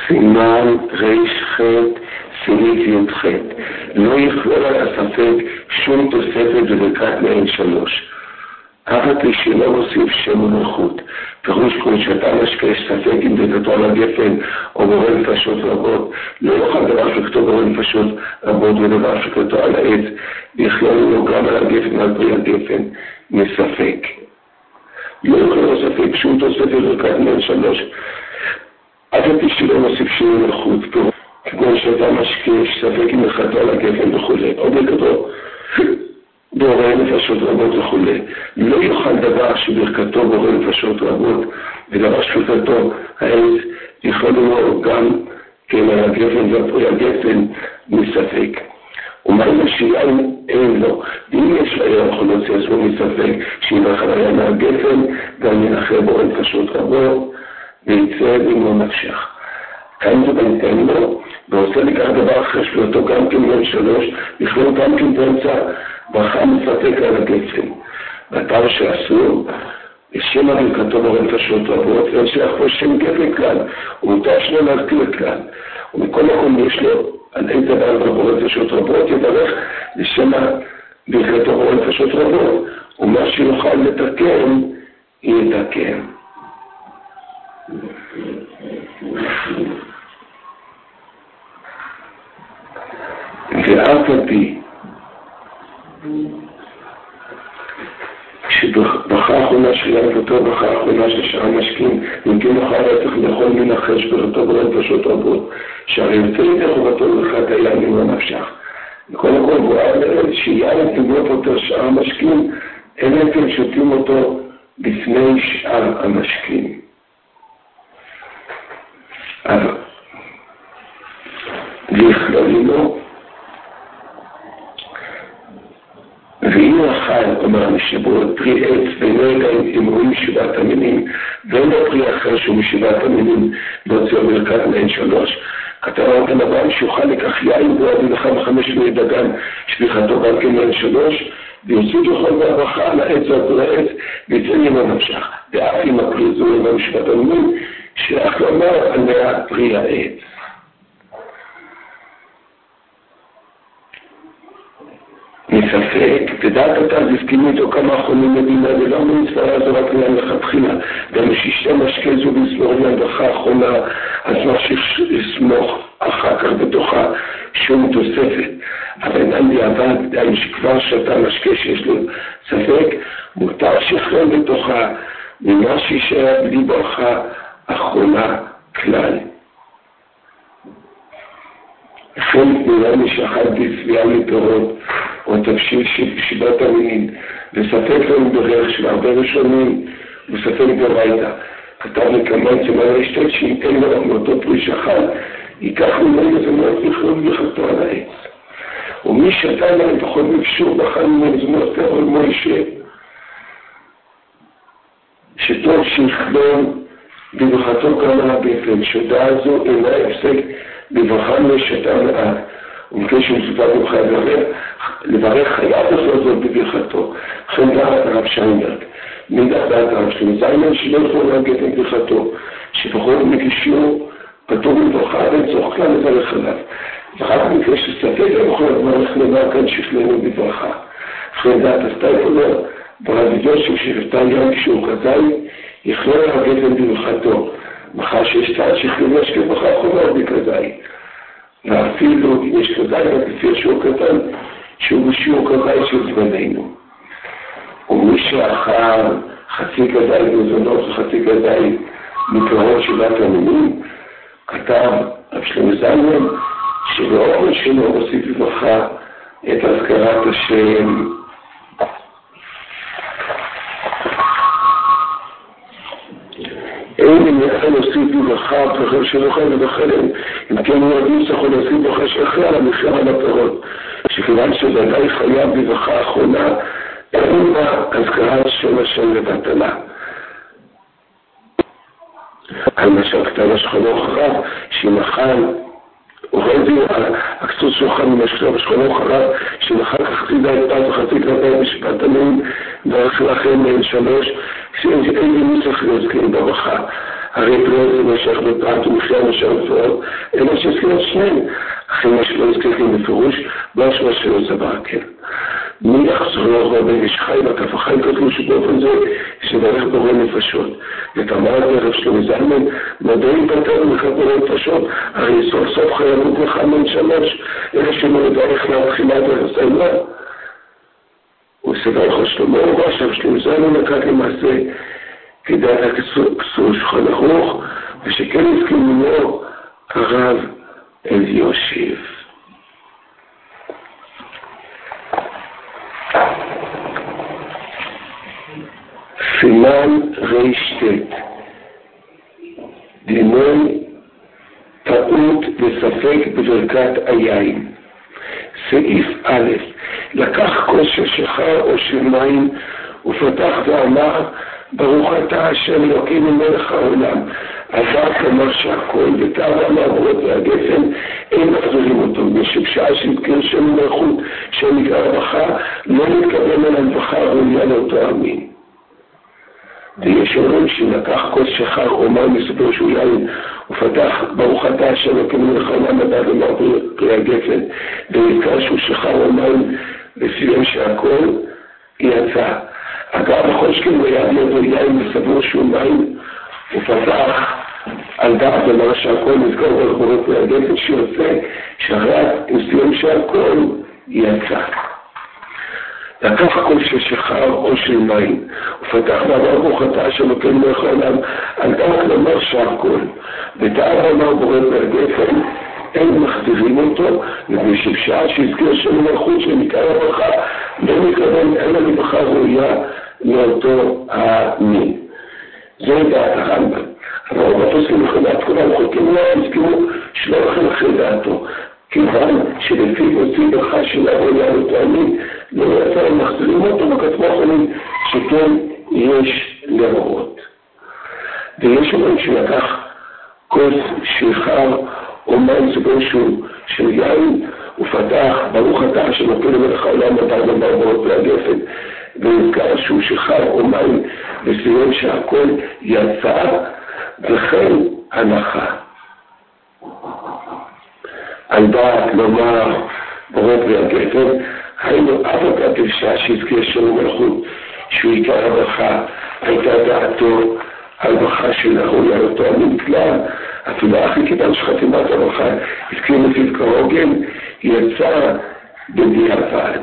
סימן ר"ח סעיף י"ח. לא יכלול על הספק שום תוספת בברכת מעין 3. אף על פי שלא מוסיף שם ומלכות. פירוש כל שאתה משקש ספק אם ברכתו על הגפן או בורא נפשות רבות, לא יוכל דבר שכתוב בורא נפשות רבות ודבר שכתוב על העץ, ויכלול לו גם על הגפן ועל פרי הגפן מספק. לא יכלול ספק שום תוספת בברכת מעין 3. אף על פי שלא מוסיף שם ומלכות. כגון שאתה משקש ספק אם ברכתו על הגפן וכו'. או ברכתו בורא נפשות רבות וכו'. לא יוכל דבר שברכתו בורא נפשות רבות ודבר שכתוב העץ יכול לו גם כן על הגפן ועל הגפן מספק. ומה אם שיין אין לו? אם יש לה יכול להוציא עצמו מספק שינחל היה מהגפן גם ינחל בורא נפשות רבות ויצא במו נפשך. כאן זה בינתן לו ועושה לכך דבר אחר שלאותו גם כן מעין 3 יכלול גם כן באמצע ברכה מספק על הגפן. והפעם שאסור, לשם הברכתו בורא נפשות רבות, ואין שייך פה שם גפן כלל, ומותר שלא להזכיר כלל. ומכל מקום יש לו, על אין דבר בורא נפשות רבות, יברך לשם הברכתו בורא נפשות רבות, ומה שיוכל לתקן, יתקן. ואף על פי כשברכה האחרונה שלנו ואותו ברכה האחרונה של שאר המשקים נמקים אחר רצח לכל מין אחר שבראתו בורא נפשות רבות שהרי יוצא ידי חובתו ברכת היה ממו נפשך. מכל מקום הוא היה שיהיה לתגלות אותו שאר המשקים אלא אם שותים אותו לפני שאר המשקים. אבל ויכלולים לו ואם אכל, אומר משבוע, פרי עץ ואינו אלא אם רואים משבעת המינים ואין לו פרי אחר שהוא משבעת המינים להוציא ברכת מעין 3, כתב אותם הבא שיוכל לכך יין בועד לך 5 בני דגן שליחתו גם כן מעין 3 ויוציא לכל מהברכה על העץ ועל פרי העץ ויצא ממו נפשך. ואף אם הפרי זו אינו משבעת המינים שייך לומר עליה פרי העץ. מספק, תדעת אותה, זפקינו איתו כמה אחרונים מדינה, ולא מצטרה זו רק מילה לכתחילה. גם משישי משקה זו לסמוך מהברכה האחרונה, אז מה שיסמוך אחר כך בתוכה שום תוספת. אבל אינם דיעבד, דיים שכבר שאתה משקה שיש לו ספק, מותר שכרם בתוכה, ממה שישאר בלי ברכה אחרונה כלל. לפעמים תנועה משחד בסביעה מפירות, או תבשיל שבעת המינים, וספק לנו ברך של הרבה ראשונים, וספק ברייתא. כתב לכמה צמא רשתת שאם אין לו מאותו פרי שחד, ייקח ממנו מזונות לכלול ברכתו על העץ. ומי שתה להם פחות מפשור בחן מזונות פרול מוישה, שטוב שיכלול בברכתו גם על הגפן, שהודעה זו אינה הפסק בברכה משתה מעט. ומכן שמסופר במך לברך חייב לעשות זאת בברכתו. לכן דעת הרב שיינברג, מידת דעת הרב שלנו, זיימן שלא יכול להגת עם ברכתו, שפחות מגישו פטור מברכה ואין צורך כלל לברך עליו. ורק במקרה שספק לא יכול לברך לומר כאן שכלנו בברכה. לכן דעת הסתיו אומר, ברדיו שבשבטן ים כשהוא כזי, יכלול להגת עם ברכתו. מחר שיש צעד שכלנו יש כברכה חובה בכזי. ואפילו אם יש כזי, רק לפי שיעור קטן, שהוא בשיעור כזי של זמננו. ומי שאחר חצי כזי מזונות וחצי כזי מפירות שבעת המינים, כתב רב שלמה זלמן, שבאופן שלו הוסיף לברכה את הזכרת השם. אין אם יכול להוסיף לברכה פרחר שלוחם ובחלם, אם כן הוא עדיף צריך להוסיף ברכה שאחרי על המחיר על הפירות, שכיוון שבוודאי חייב בברכה האחרונה, אין בה הזכרת שם השם לבטלה. על מה שכתב השכנו אחריו, שאם אכל, הורדו הקצות שולחן ממשכתב השכנו אחריו, שאם אכל חצי דעת וחצי כלפי בשבעת המינים, דרך לכם מעין 3, שאין לי צריך להזכיר ברכה. הרי פרו זה משך בפרט ומחיה משך בפרו, אלא שהזכירות שניהם. אחרי מה שלא הזכירים בפירוש, משמע שלא סבר כן. מי יחזור הרבה שחי והכף החיים כתבו שבאופן זה שברך בורא נפשות. ותאמר בערב שלומי זלמן, מדעי פתר ומחד בורא נפשות, הרי סוף סוף חייבות מחמן שלוש, אלא שמודע איך להתחילה ולסיימה. הוא סבר לך שלמה ובשם שלומי זלמן לקח למעשה כדעת הכסור שולחן ערוך, ושכן הסכים ממנו הרב אלישיב. סימן רשת, דימוי טעות וספק בברכת היין. סעיף א', לקח כוס של שחר או של מים ופתח ואמר, ברוך אתה השם אלוקינו מלך העולם, עבר כלומר שהכל ותאווה מהבורות והגפן אין מחזירים אותו, בשעה שהזכיר שם מלכות שנקרא רווחה לא מתכוון על הרווחה הראויה לאותו המין. ויש אומרים שלקח כוס שחר או מים מספר שהוא יין ופתח ברוך אתה השם אלוקינו מלך העולם עבר כלומר פרי הגפן ונזכר שהוא שחר או מים וסיים שהכל יצא. אגב, בכל שכן הוא היה להיות יין וסבור שהוא מים ופתח על דעת אמר שהכל נזכר ברכבורות והגפן שיוצא שרק עם סיום שהכל יצא. לקח הכל של שחר או של מים ופתח ואמר ברוך אתה השם אלוקינו מלך העולם על דעת אמר שהכל ותאווה אמר בורא והגפן אין מחזירים אותו, ובשעה שהזכיר שם מלכות שנקרא רווחה לא מתכוון אלא לברכה ראויה לאותו המין. זו דעת הרמב"ם. אבל רוב הפוסקים מחדש כולם חולקים לא הסכימו שלא לכם אחרי דעתו. כיוון שלפי הוציא ברכה של ראויה לאותו המין לא יצא הם מחזירים אותו וכתבו אחרים שכן יש להורות. ויש אומרים שלקח כוס שחר או מים סבור שהוא של יין ופתח ברוך אתה השם אלוקינו מלך העולם עבר כלומר והגפן ונזכר שהוא שחר או מים וסיום שהכל יצא וכן הנחה. על דעת לומר בורא והגפן היינו אף אגב בשעה שהזכיר שם מלכות שהוא עיקר הברכה הייתה דעתו על ברכה של הראויה לאותו המין כלל אפילו אחרי כיוון שחתימת הברכה הזכיר לפיו כהוגן יצא בדיעבד.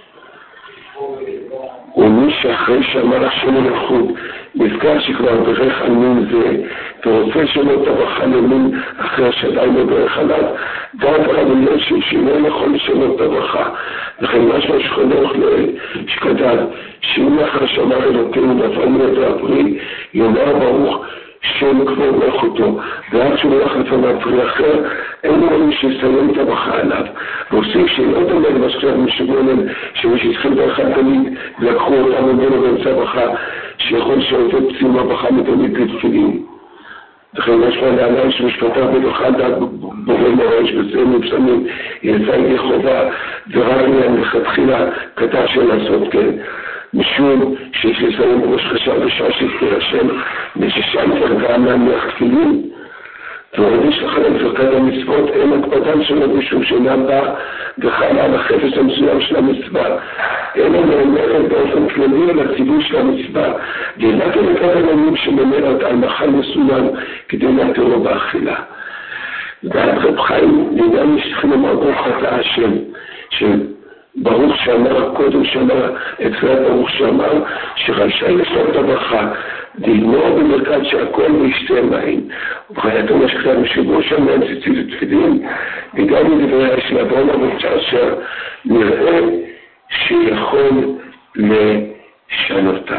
ומי שאחרי שאמר השם מלכות נזכר שכבר ברך על מין זה ורוצה שלא תברכה למין אחרי שעדיין לא ברך עליו דעת הרבניות שאינו יכול לשנות תברכה לכן משהו שחונך שכתב שאם אחר שאמר אלוקינו נפל מידו הפרי יאמר ברוך שם כבר מלכותו ועד שהוא הולך לפניו פרי אחר אין לו מי שיסיים את הברכה עליו ועושים שלא דומה למה שכתב משגונן שמי שהתחיל ברכה תמיד לקחו אותם ממנו באמצע ברכה שיכול שעובד פציעים הברכה מתמיד לתפילים לכן יש פה לעניין שמשפטה בברכה דעת בורא מראש וסיים בפסמים יצא ידי חובה ורק לכתחילה כתב שלעשות כן משום שיש לסיים בראש חשב בשעה שהזכיר השם וששם גם להניח תפילין ועוד יש לכם ברכת המצוות אין הקפדן שלו משום שאינם בא וחלה על החפץ המסוים של המצווה אלא נאמרת באופן כללי על הציבור של המצווה ואינה כמקד עניינים שנאמרת על מחל מסוים כדי להתירו באכילה. דעת רב חיים לעניין משתכם אמר ברוך אתה השם ברוך שאמר, קודם שאמר, אצלת ברוך שאמר, שרשאי לסוף את הברכה, דגמור במרכז שהכל וישתה מים. ובחייתו מה שכתב משבו שם מהם ציצית ותפילים, וגם מדבריה של אברהם המוצא שנראה שיכול לשנותה.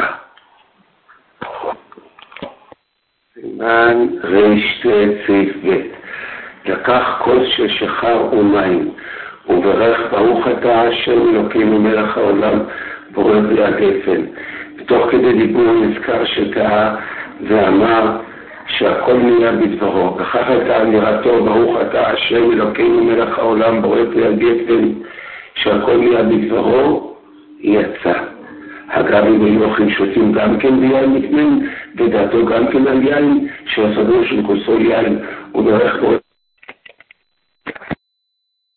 סימן רשת סעיף ב' לקח כוס של שחר ומים, וברך ברוך אתה השם אלוקינו מלך העולם בורא והגפן. ותוך כדי דיבור נזכר שטעה ואמר שהכל נהיה בדברו. וכך הייתה אמירתו ברוך אתה השם אלוקינו מלך העולם בורא והגפן שהכל נהיה בדברו יצא. אגב אם היו אוכלים שותים גם כן ביין מתמן ודעתו גם כן על יין שהסדור של כוסו יין וברך בורא